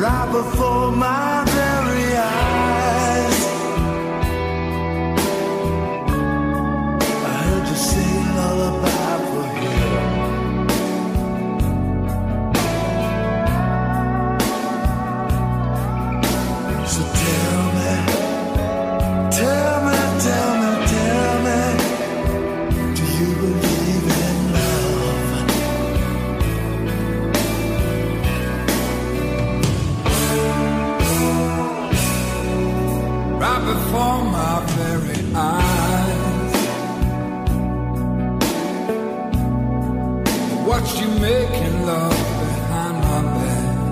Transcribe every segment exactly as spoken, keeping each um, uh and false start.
right before my very eyes. I heard you sing a lullaby for him. So tell me, tell me, tell me, tell me, do you believe in love? Right before my very eyes, I watched you making love behind my back.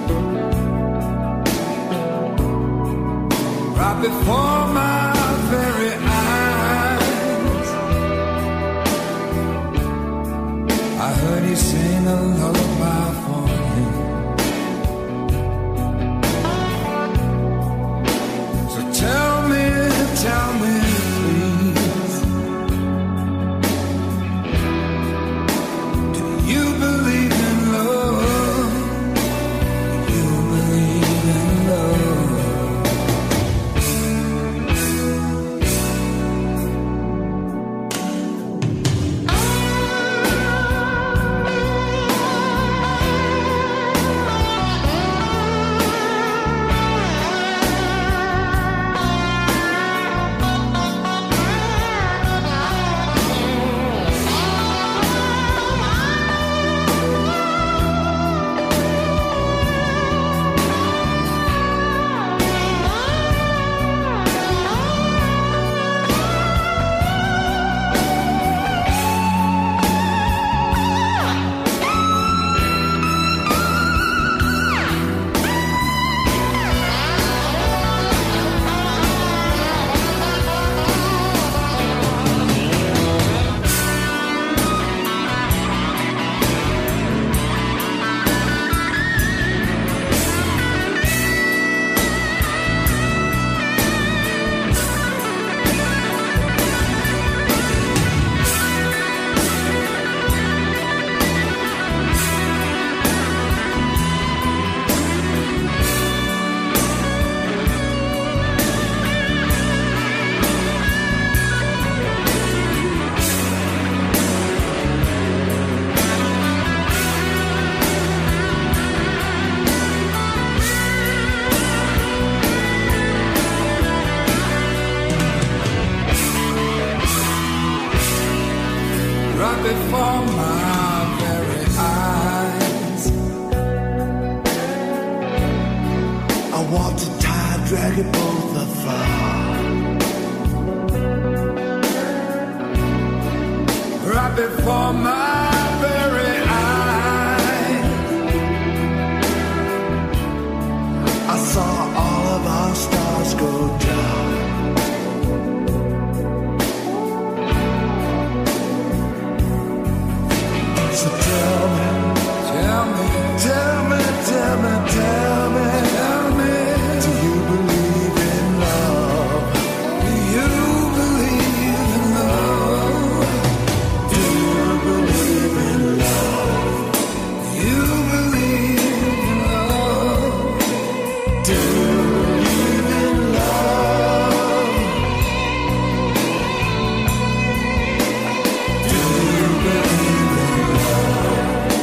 Right before my very eyes, I heard you sing a lullaby for him. So tell me, tell me, please, do you believe in love? Do you believe in love? Right before my very eyes, I walked a tired, dragging both afar. Right before my very eyes, I saw all of our stars go down. So tell me, tell me, tell me, tell me, tell me, tell me, do you believe in love? Do you believe in love? Do you believe in love? Do you believe in love? Do you believe in love? Do you believe in love?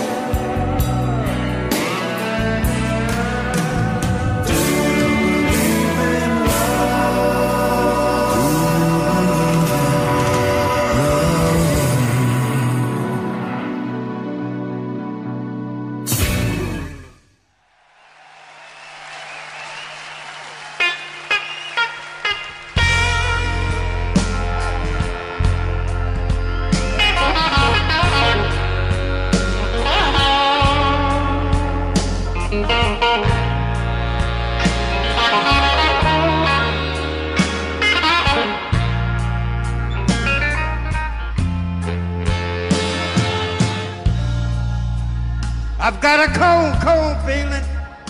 I've got a cold, cold feeling.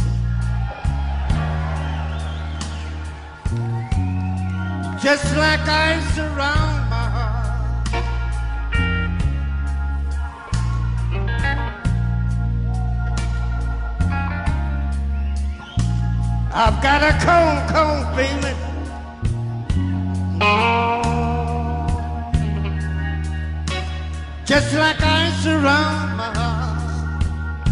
Just like ice around my heart. I've got a cold, cold feeling. Just like ice around my heart.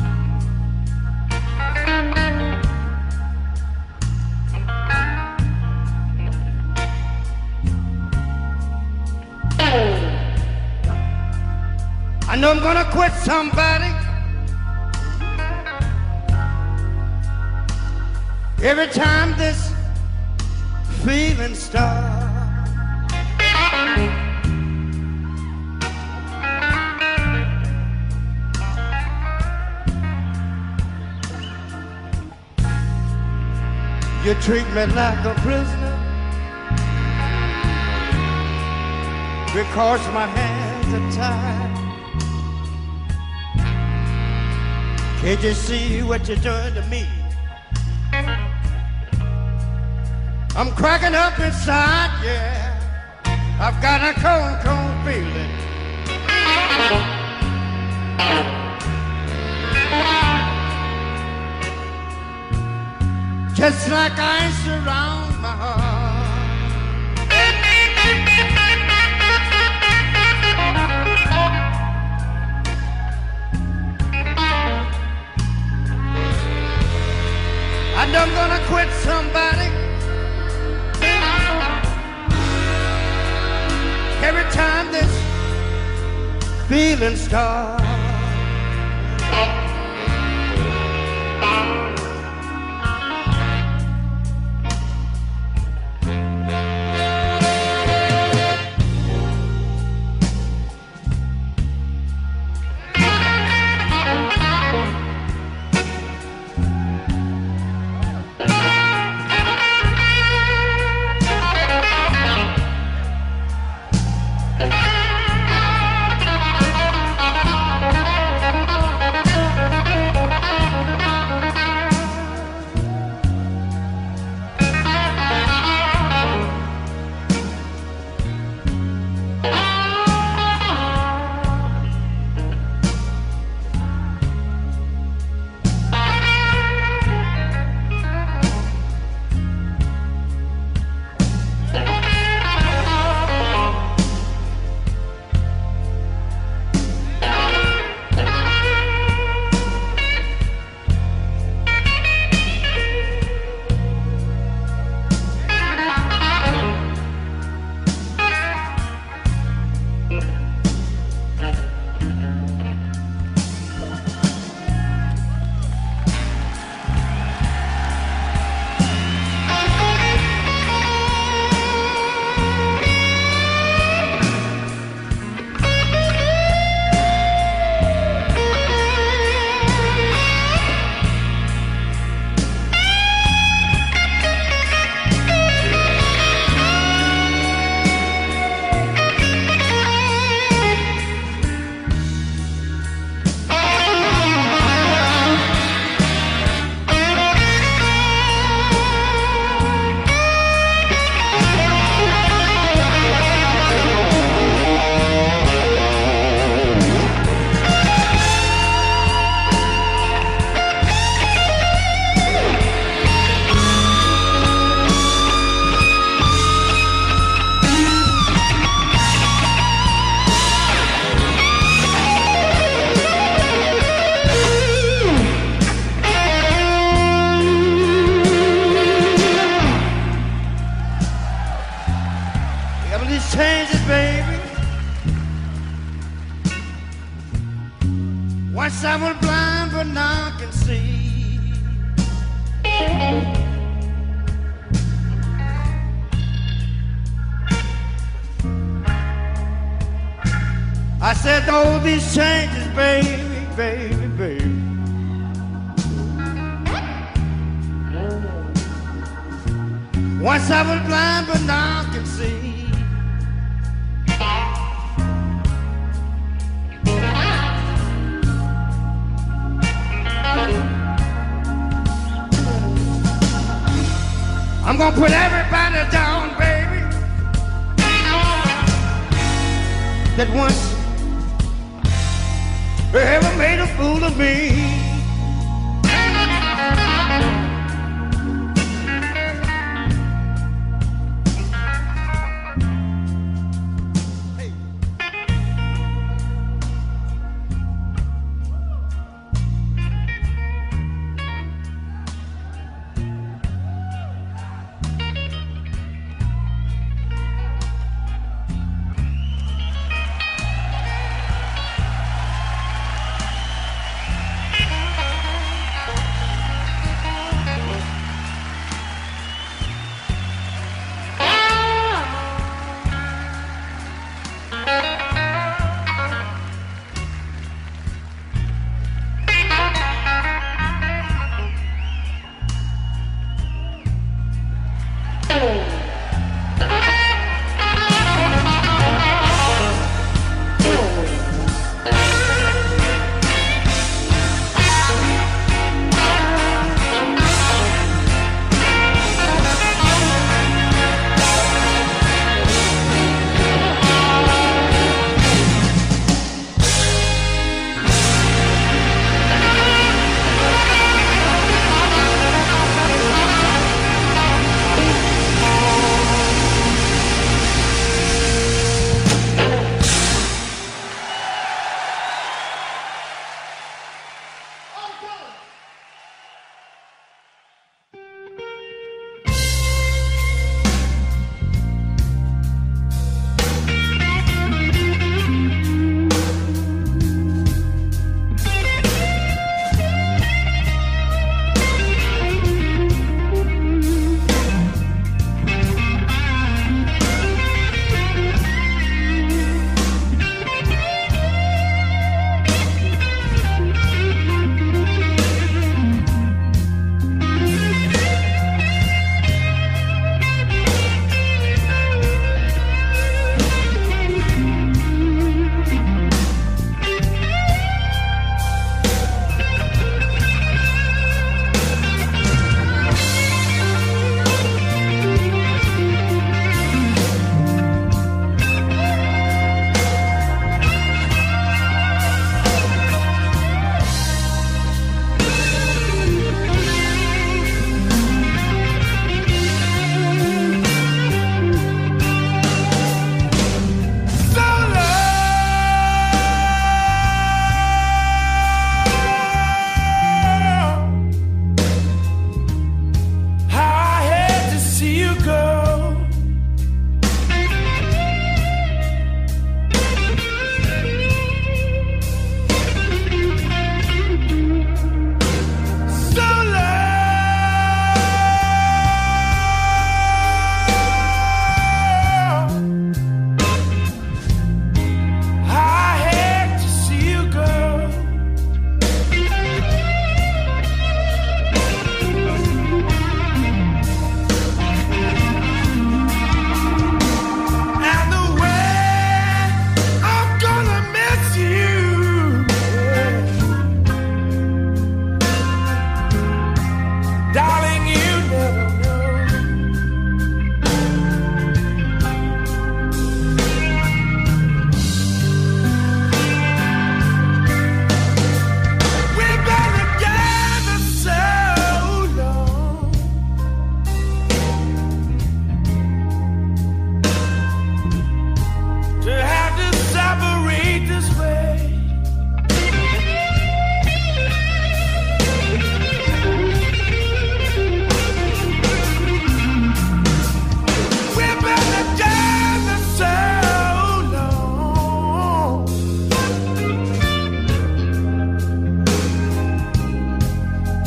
I know I'm gonna quit somebody. Every time this feeling starts. You treat me like a prisoner because my hands are tied. Can't you see what you're doing to me? I'm cracking up inside, yeah. I've got a cold, cold feeling. Just like ice around my heart. I know I'm gonna quit somebody. Every time this feeling starts. Changes, baby. Once I was blind, but now I can see. I said, all these changes, baby, baby, baby. Once I was blind, but now I can see. I'm gonna put everybody down, baby, that once ever made a fool of me.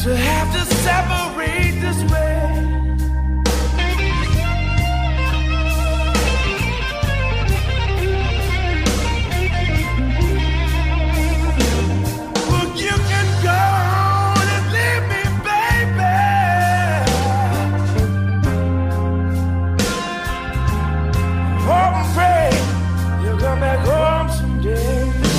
to have to separate this way. Well, you can go on and leave me, baby. Hope and pray you'll come back home someday.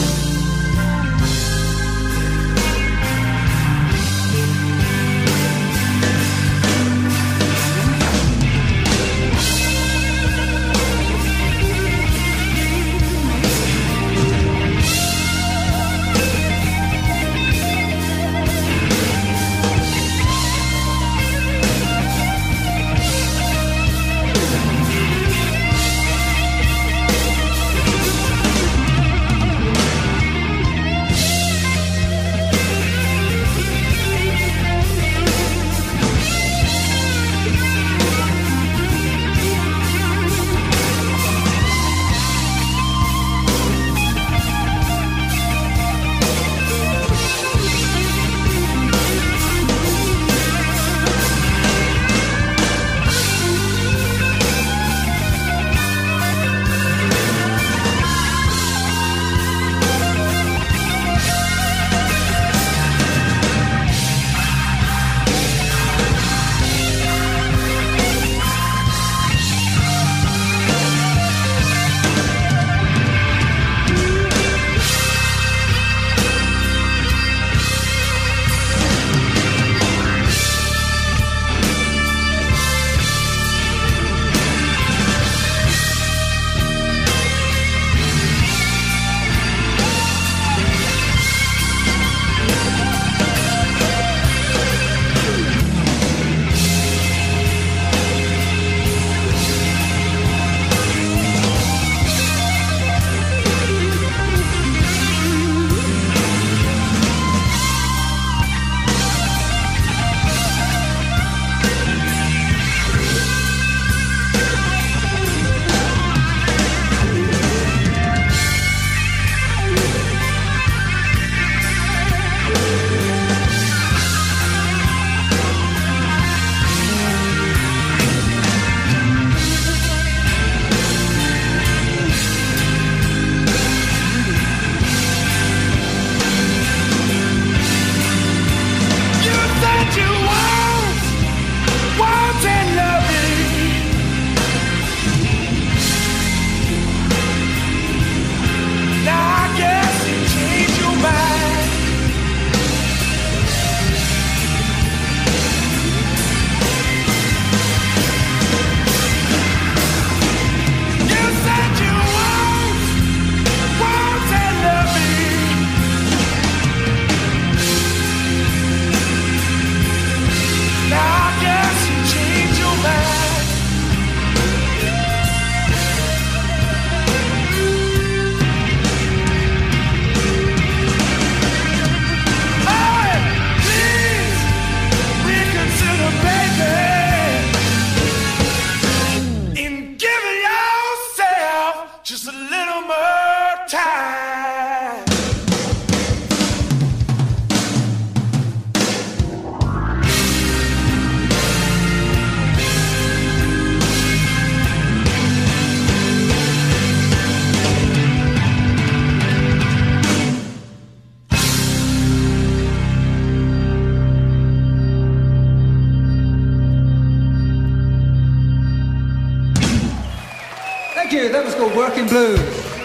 Thank you. That was called Working Blues.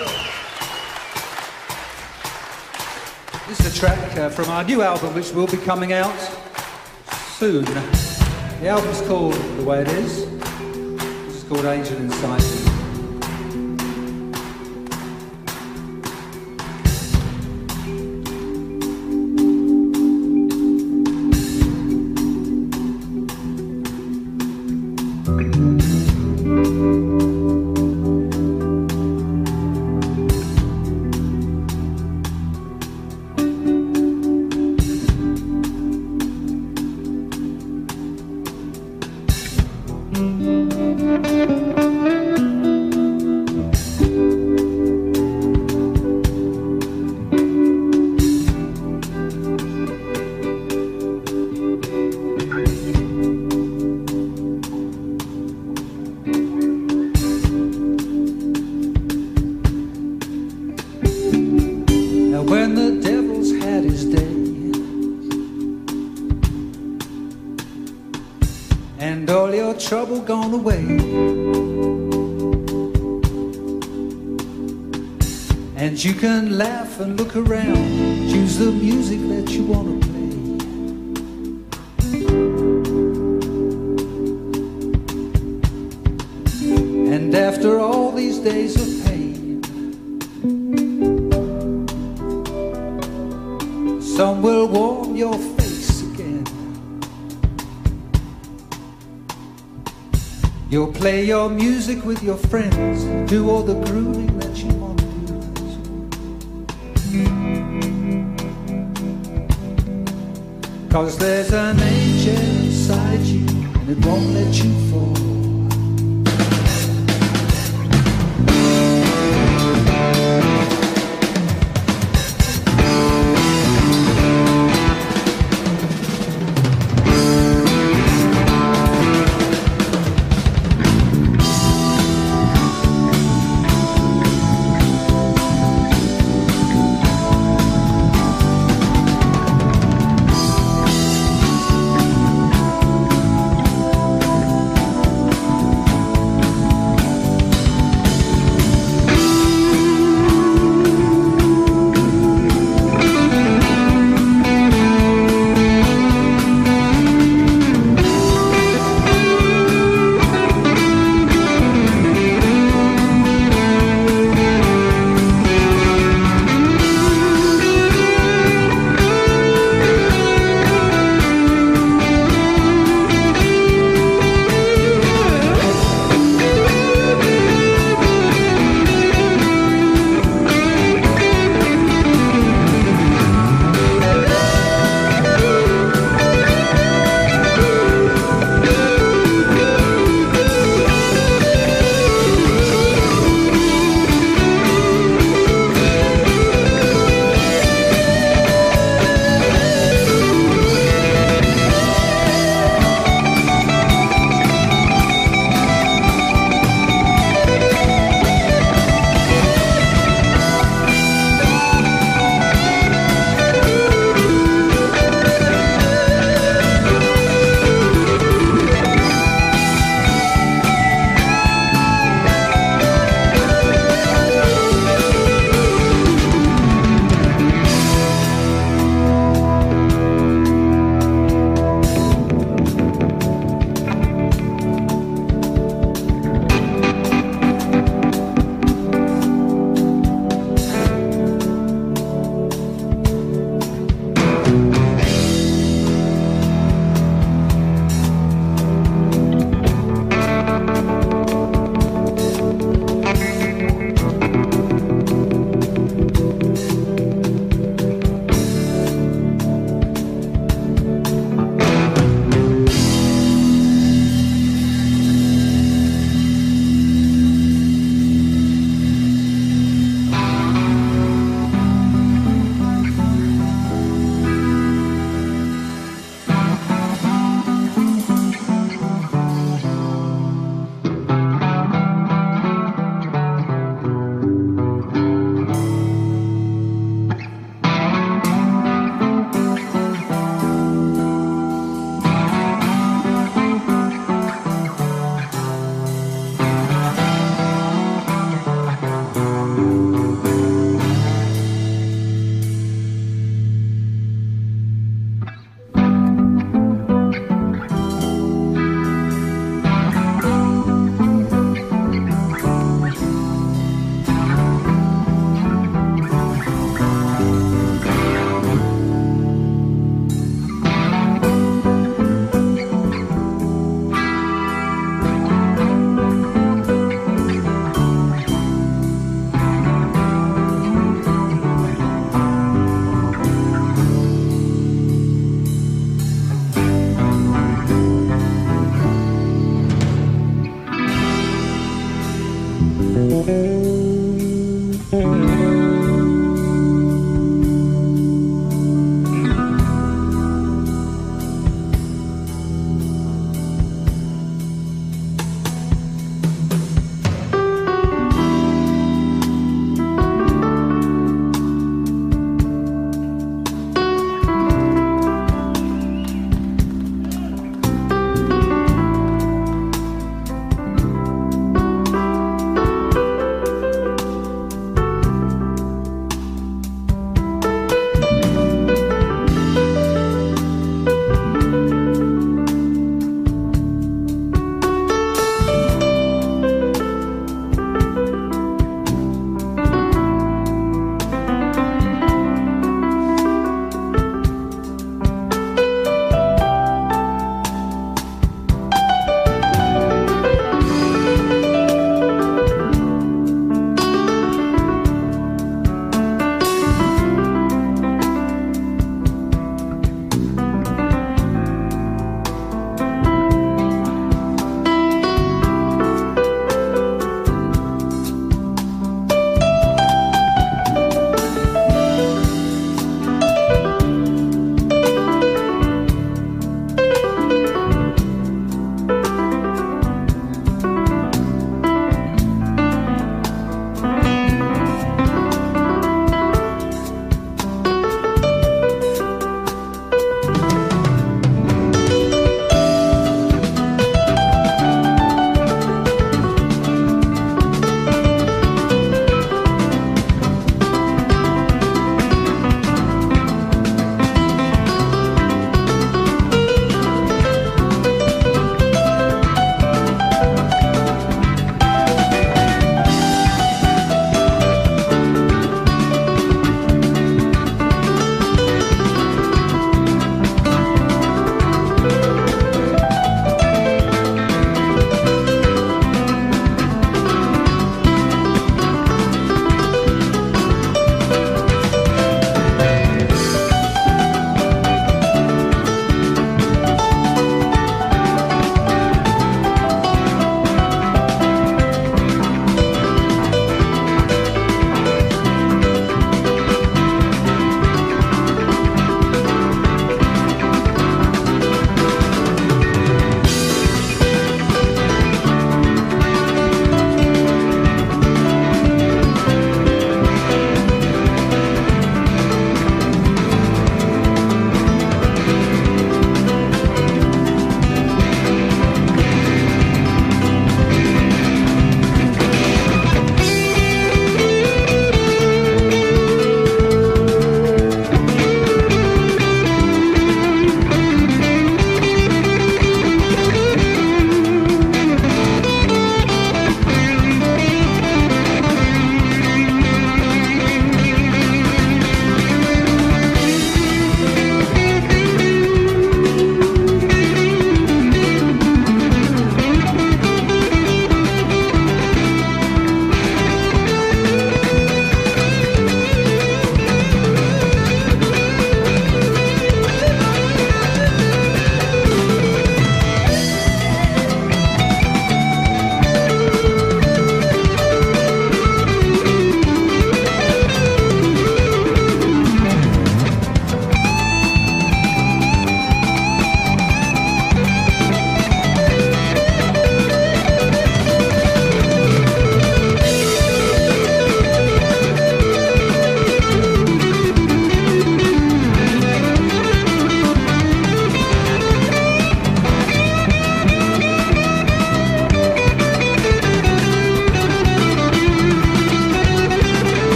This is a track uh, from our new album, which will be coming out soon. The album's called The Way It Is. This is called Angel Inside Me. and all your trouble gone away. And you can laugh and look around, choose the music that you want to play. And after all these days of pain, sun will warm your face again. You'll play your music with your friends, do all the grooving that you want to do. 'Cause there's an angel inside you, and it won't let you fall.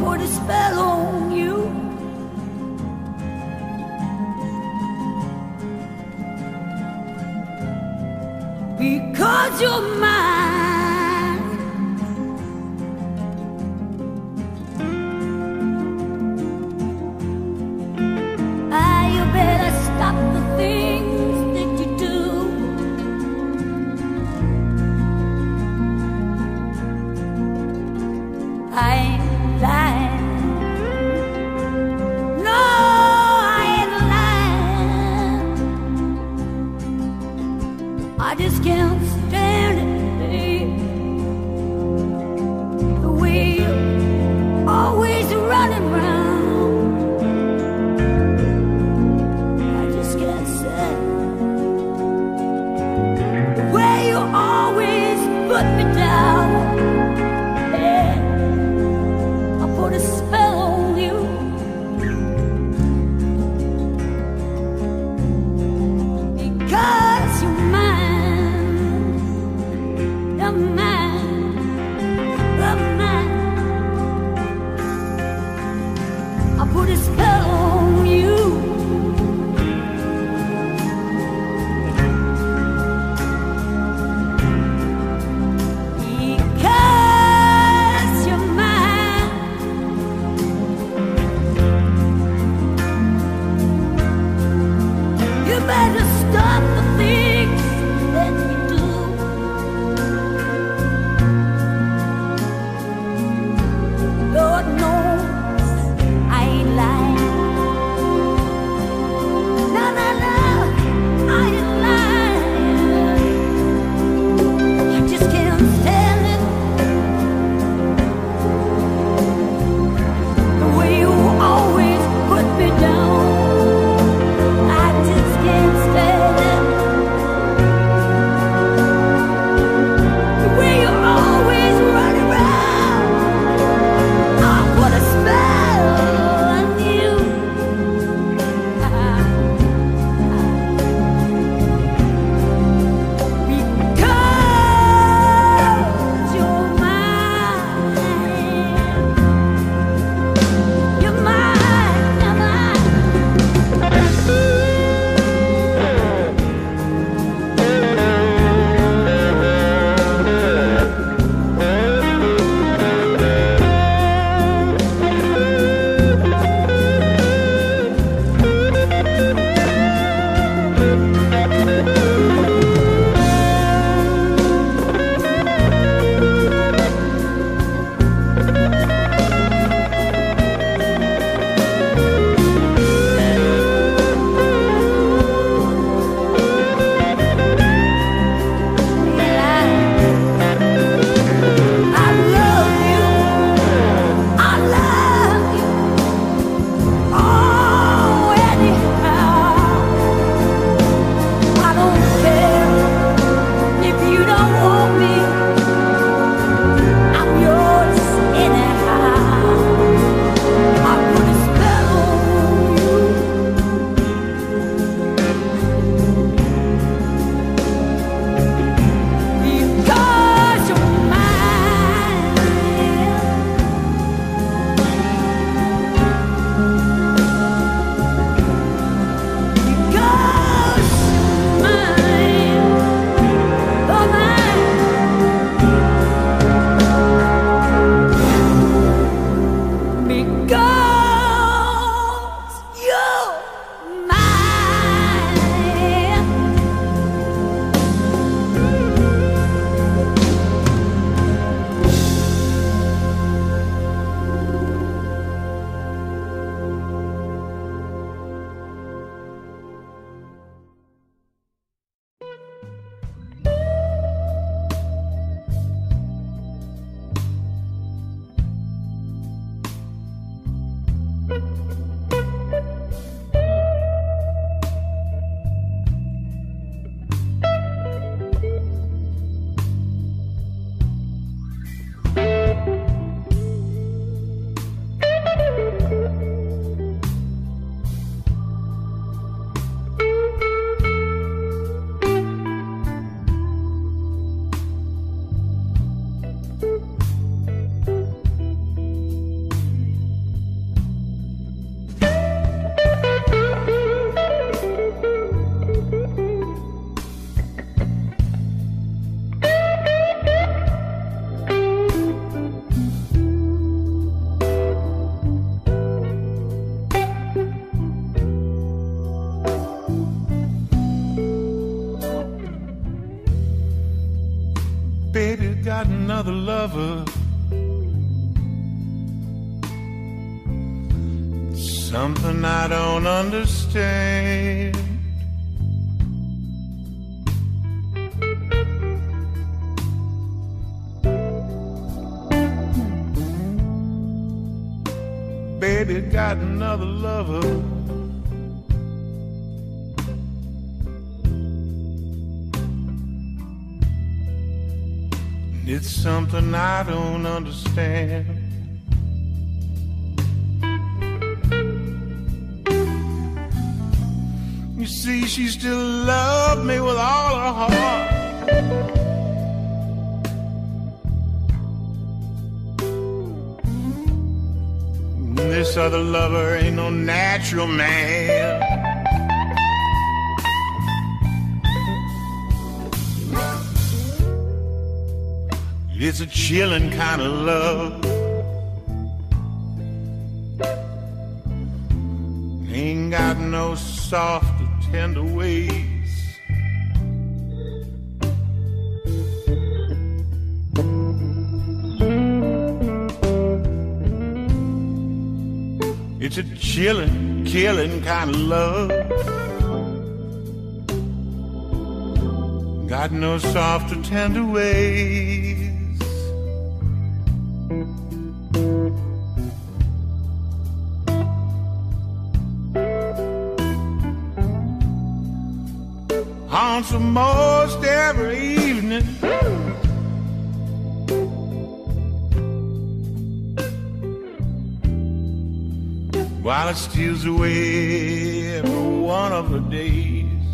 put a spell on you. Because you're mine. Ah, you better stop the things that you do. I ain't lying. No, I ain't lying. I just can't stand it, babe. The way you're always running round. I just can't stand it. The way you always put me down. Yeah, I put a spell on you. Because you're mine. You're mine. You're mine. I put a spell on you. Because got another lover. Something I don't understand. Baby got another lover. It's something I don't understand. You see, she still loved me with all her heart. This other lover ain't no natural man. It's a chilling kind of love. Ain't got no soft or tender ways. It's a chilling, killing kind of love. Got no soft or tender ways. Haunts her most every evening. While it steals away every one of her days.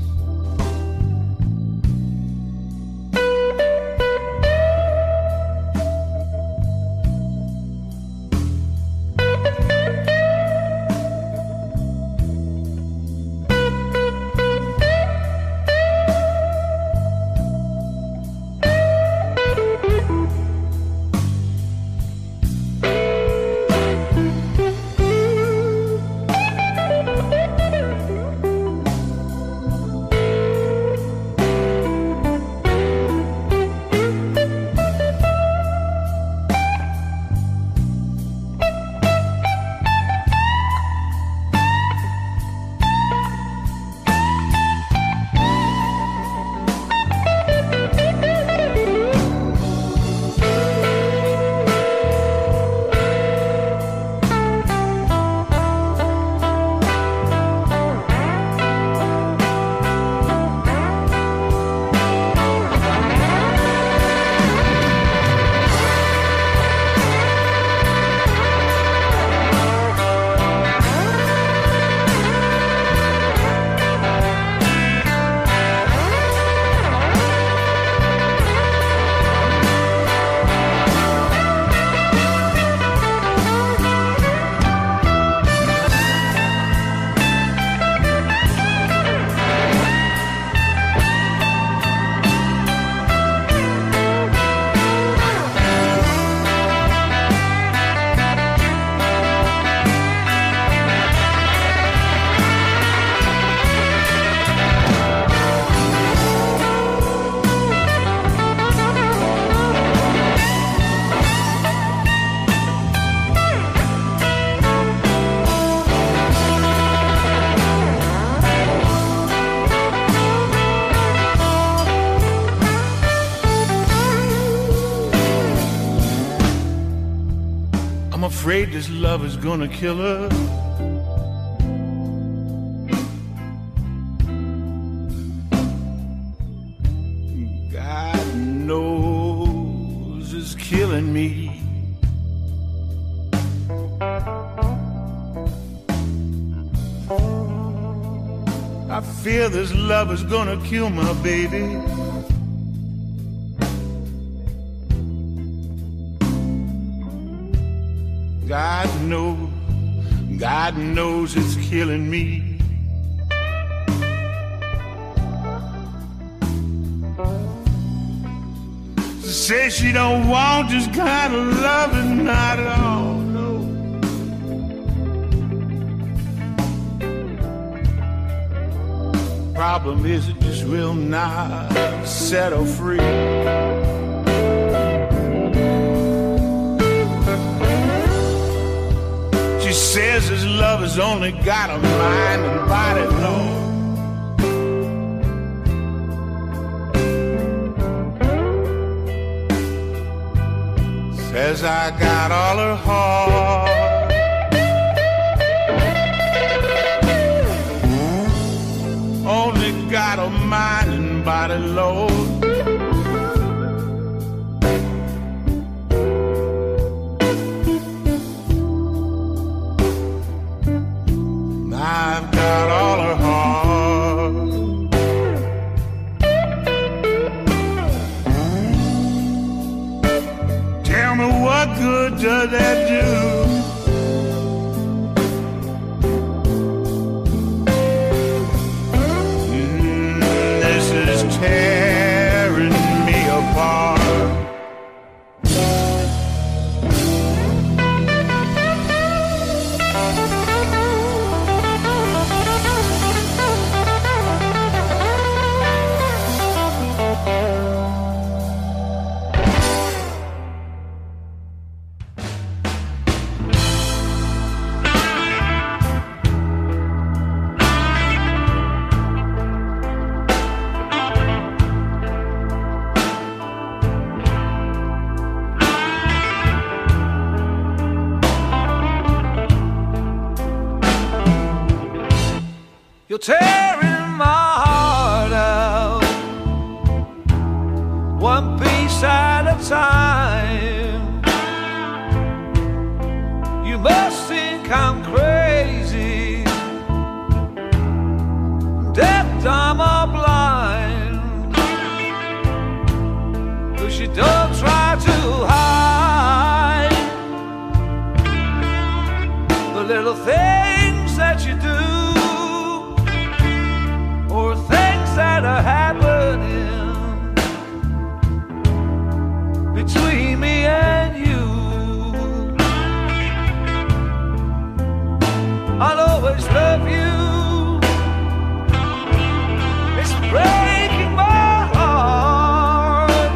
Afraid this love is gonna kill her. God knows it's killing me. I fear this love is gonna kill my baby. God knows, God knows it's killing me. Say she don't want this kind of loving, not at all, no. Problem is it just will not set her free. has only got a mind and body, Lord. Says I got all her heart. Only got a mind and body, Lord. I've got all her heart. Tell me what good does that do? Mm, this is tearing me apart. You're tearing my heart out, one piece at a time. You must think I'm crazy, deaf, dumb, or blind, 'cause you don't try to hide the little things that you do, or things that are happening between me and you. I'll always love you. It's breaking my heart.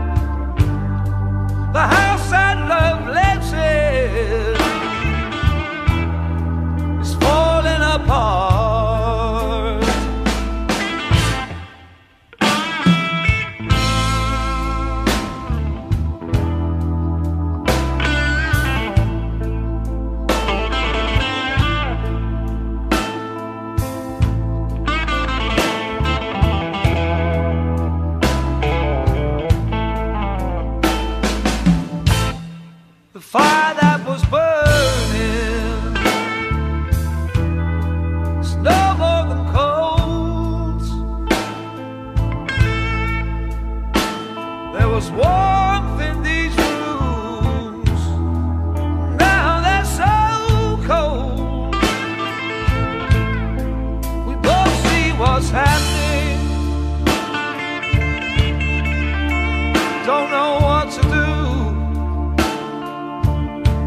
The house that love lives in is falling apart. The fire that was burning is no more than cold. There was warmth in these rooms, now they're so cold. We both see what's happening, don't know what to do.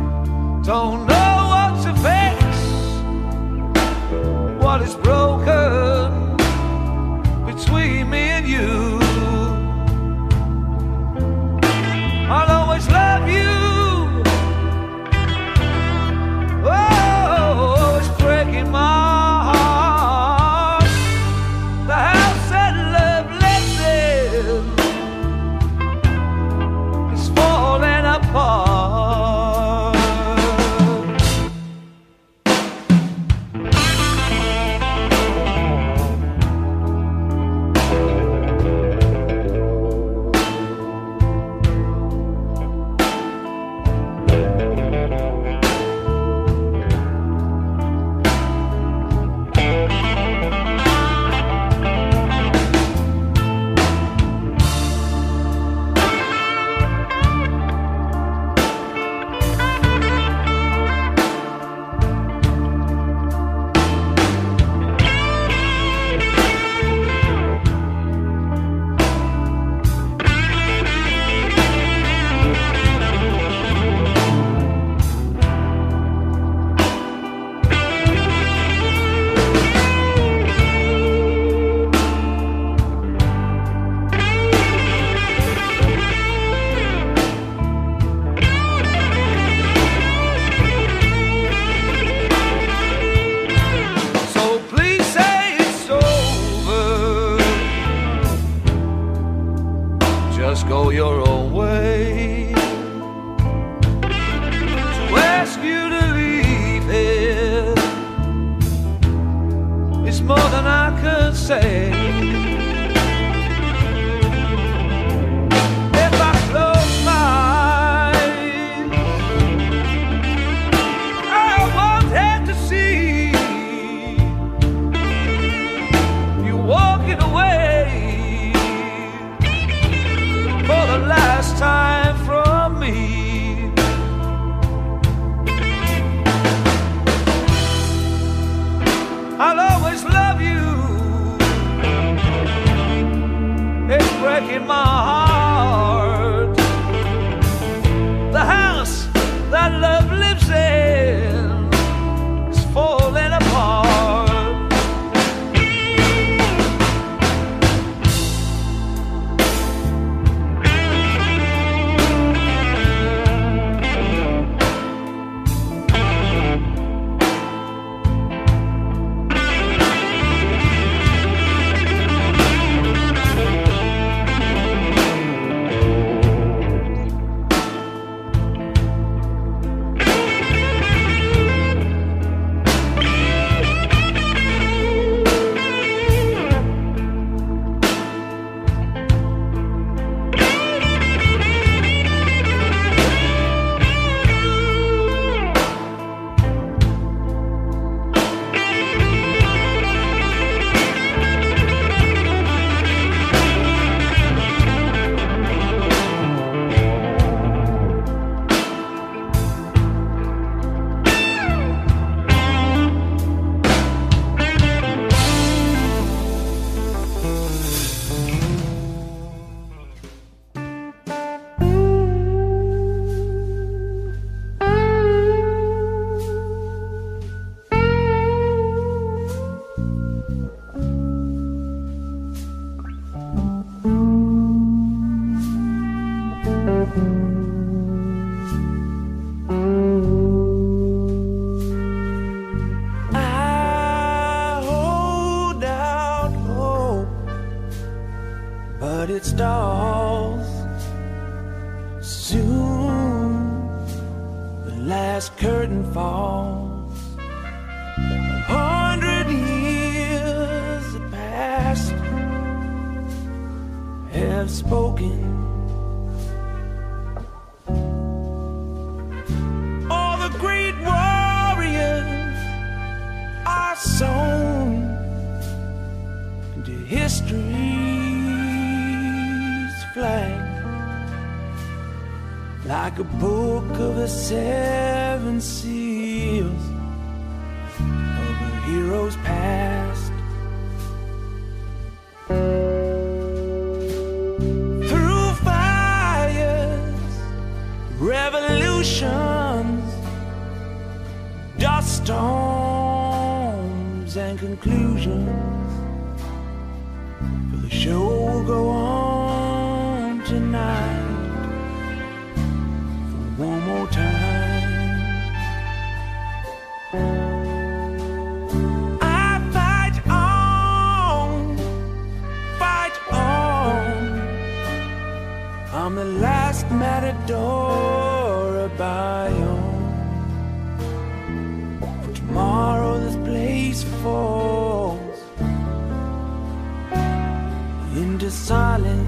last curtain falls, a hundred years have passed, have spoken. All the great warriors are sown into history's flag, like a book of the seven seals of a hero's past. Through fires, revolutions, dust storms and conclusions, for the show will go on tonight. One more time, I fight on, fight on. I'm the last matador of Bayonne. For tomorrow this place falls into silence.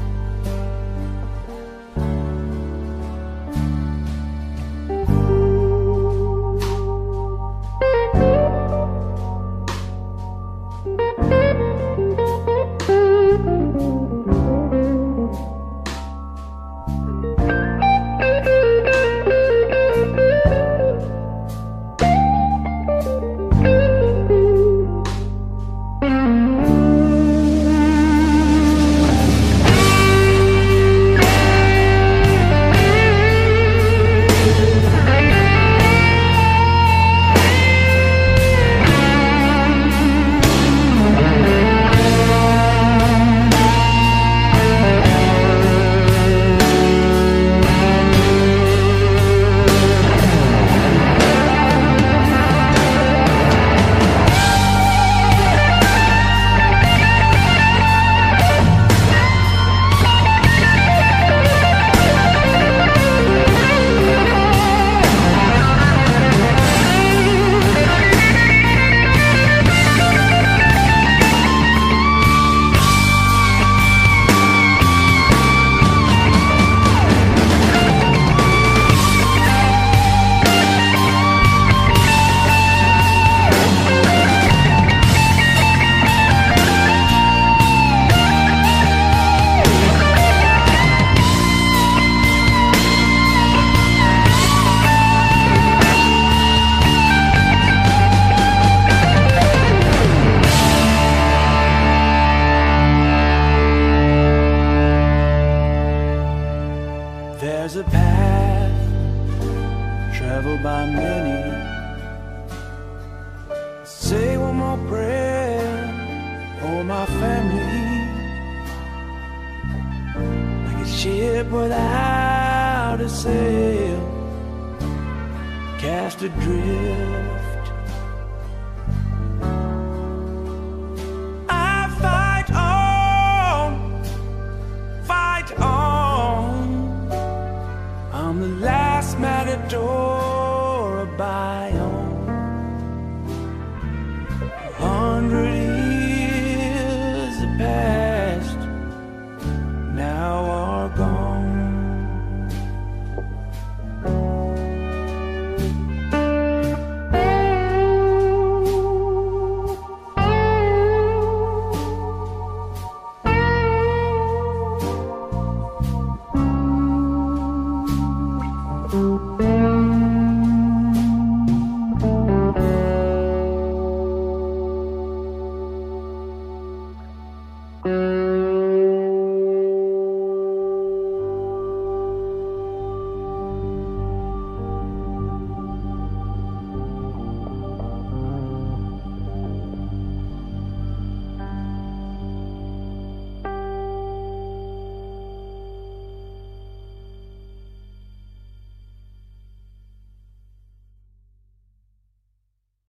There's a path traveled by many. Say one more prayer for my family. Like a ship without a sail, cast adrift. I fight on, fight on. I'm the last matador of Bayonne.